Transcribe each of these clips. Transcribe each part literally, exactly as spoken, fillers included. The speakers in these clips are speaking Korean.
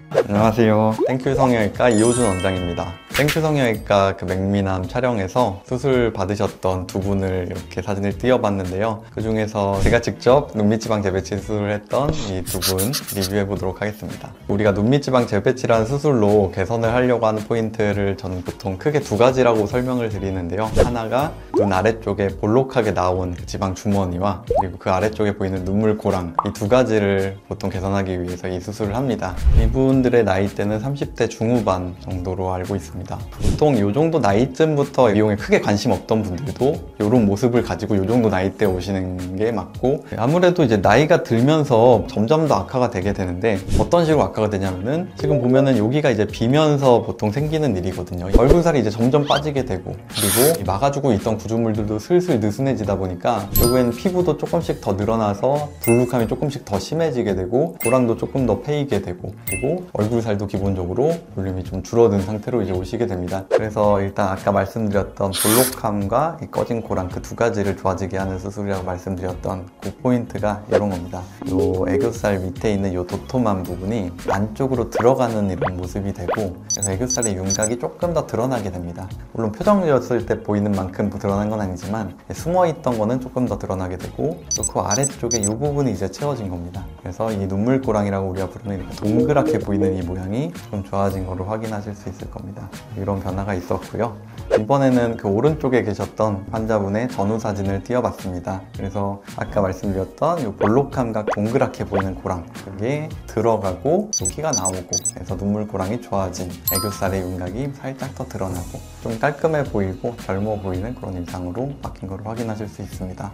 안녕하세요. 땡큐 성형외과 이호준 원장입니다. 땡큐 성형외과 그 맥미남 촬영에서 수술 받으셨던 두 분을 이렇게 사진을 띄워봤는데요. 그 중에서 제가 직접 눈밑지방 재배치 수술을 했던 이 두 분 리뷰해 보도록 하겠습니다. 우리가 눈밑지방 재배치라는 수술로 개선을 하려고 하는 포인트를 저는 보통 크게 두 가지라고 설명을 드리는데요. 하나가 눈 아래쪽에 볼록하게 나온 그 지방 주머니와 그리고 그 아래쪽에 보이는 눈물 고랑, 이 두 가지를 보통 개선하기 위해서 이 수술을 합니다. 이분들의 나이대는 삼십 대 중후반 정도로 알고 있습니다. 보통 이 정도 나이쯤부터 미용에 크게 관심 없던 분들도 이런 모습을 가지고 이 정도 나이대에 오시는 게 맞고, 아무래도 이제 나이가 들면서 점점 더 악화가 되게 되는데, 어떤 식으로 악화가 되냐면은 지금 보면은 여기가 이제 비면서 보통 생기는 일이거든요. 얼굴살이 이제 점점 빠지게 되고, 그리고 막아주고 있던 구조물들도 슬슬 느슨해지다 보니까 결국에는 피부도 조금씩 더 늘어나서 불룩함이 조금씩 더 심해지게 되고, 고랑도 조금 더 패이게 되고, 그리고 얼굴살도 기본적으로 볼륨이 좀 줄어든 상태로 이제 오시게 됩니다. 그래서 일단 아까 말씀드렸던 볼록함과 이 꺼진 고랑, 그 두 가지를 좋아지게 하는 수술이라고 말씀드렸던 그 포인트가 이런 겁니다. 요 애교살 밑에 있는 요 도톰한 부분이 안쪽으로 들어가는 이런 모습이 되고, 그래서 애교살의 윤곽이 조금 더 드러나게 됩니다. 물론 표정이었을 때 보이는 만큼 드러난 건 아니지만 숨어있던 거는 조금 더 드러나게 되고, 또 그 아래쪽에 이 부분이 이제 채워진 겁니다. 그래서 이 눈물고랑이라고 우리가 부르는 이렇게 동그랗게 보이는 이 모양이 좀 좋아진 거를 확인하실 수 있을 겁니다. 이런 변화가 있었고요. 이번에는 그 오른쪽에 계셨던 환자분의 전후 사진을 띄워봤습니다. 그래서 아까 말씀드렸던 이 볼록함과 동그랗게 보이는 고랑, 그게 들어가고 여기가 나오고, 그래서 눈물고랑이 좋아진, 애교살의 윤곽이 살짝 더 드러나고 좀 깔끔해 보이고 젊어 보이는 그런 인상으로 바뀐 걸 확인하실 수 있습니다.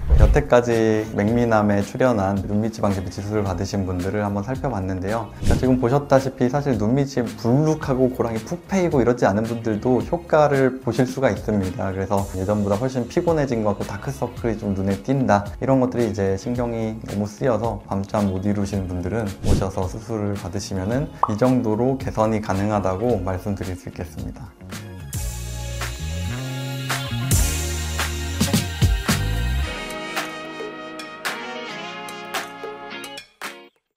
여태까지 맥미남에 출연한 눈밑지방 재배치 수술을 받으신 분들을 한번 살펴봤는데요. 지금 보셨다시피 사실 눈밑이 불룩하고 고랑이 푹 패이고 이러지 않은 분들도 효과를 보실 수가 있습니다. 그래서 예전보다 훨씬 피곤해진 것 같고 다크서클이 좀 눈에 띈다, 이런 것들이 이제 신경이 너무 쓰여서 밤잠 못 이루시는 분들은 오셔서 수술을 받으시면은 이 정도로 개선이 가능하다고 말씀드릴 수 있겠습니다.